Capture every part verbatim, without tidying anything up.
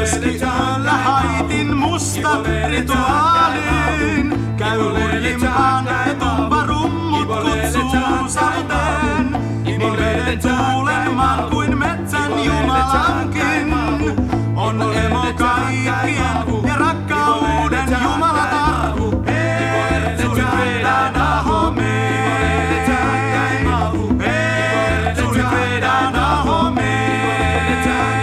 Keskiyöllä haitin musta rituaalin. Käy hurjimpaan etumpa rummut kutsuu savuteen. Nimeen tuulen maan kuin metsän jumalankin. On emo kaikkien ja rakkauden jumalatar. Eetsu vedän ahomeen. Eetsu vedän ahomeen.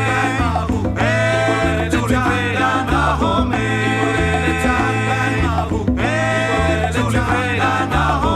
Eetsu vedän ahomeen. Eetsu vedän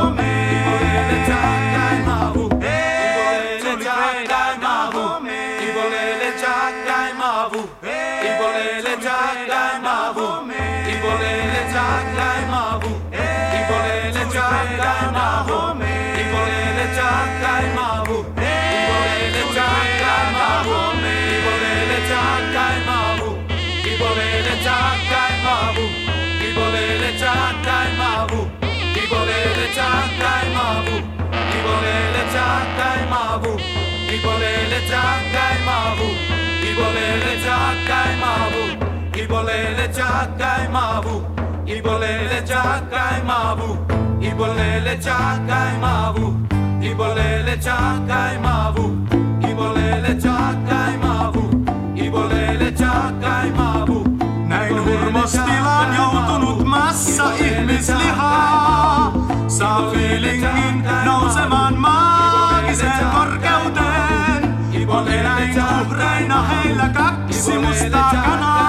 ahomeen. Ibolele jagai mavu, ibolele jagai mavu, ibolele jagai mavu, ibolele jagai mavu, ibolele jagai mavu, ibolele jagai mavu, ibolele jagai mavu, ibolele jagai mavu, ibolele jagai mavu, ibolele jagai mavu, ibolele jagai mavu, ibolele jagai mavu, ibolele jagai mavu, ibolele jagai mavu, ibolele jagai mavu, ibolele jagai mavu, ibolele jagai mavu, ibolele jagai mavu, ibolele jagai mavu. Näin hurmostilaan joutunut massa ihmislihaa saa feelingin nousemaan maagiseen korkeuteen. On eläin uhreina heillä kaksi mustaa kanaa.